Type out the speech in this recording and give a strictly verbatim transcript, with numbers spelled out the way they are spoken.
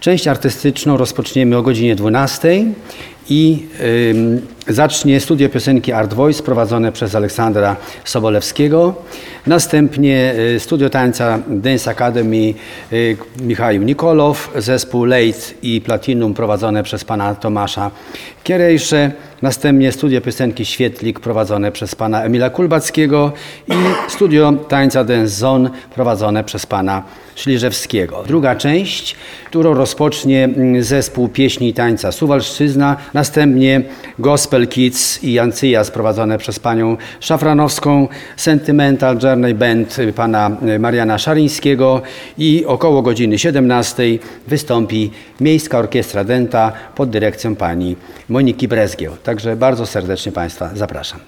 Część artystyczną rozpoczniemy o godzinie dwunastej i y, zacznie studio piosenki Art Voice prowadzone przez Aleksandra Sobolewskiego. Następnie y, studio tańca Dance Academy y, Michał Nikolow, zespół Late i Platinum prowadzone przez pana Tomasza Kierejsze. Następnie studio piosenki Świetlik prowadzone przez pana Emila Kulbackiego i studio tańca Dance Zone prowadzone przez pana Szliżewskiego. Druga część, którą rozpocznie zespół pieśni i tańca Suwalszczyzna, następnie Gospel Kids i Jancyja sprowadzone przez panią Szafranowską, Sentimental Journey Band pana Mariana Szarińskiego i około godziny siedemnastej wystąpi Miejska Orkiestra Dęta pod dyrekcją pani Moniki Brezgieł. Także bardzo serdecznie państwa zapraszam.